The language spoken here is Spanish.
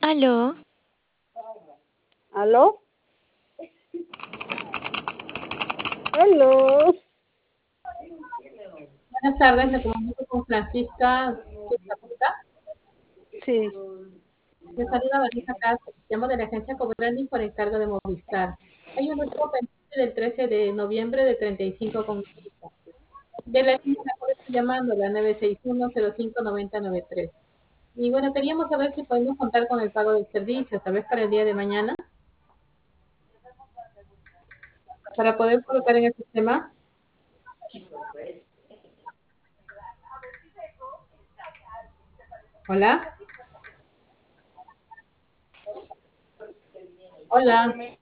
Aló, ¿Aló? Hello. Buenas tardes, me comunico con Francisca Zapata. Sí. Te saluda Vanessa Castro, llamo de la agencia Cobranding por encargo de Movistar. Hay un recibo pendiente del 13 de noviembre de 35 con de la línea la cual estoy llamando, la 961-05-9093. Y bueno, queríamos saber si podemos contar con el pago del servicio, tal vez para el día de mañana, para poder colocar en el sistema. Hola. Hola.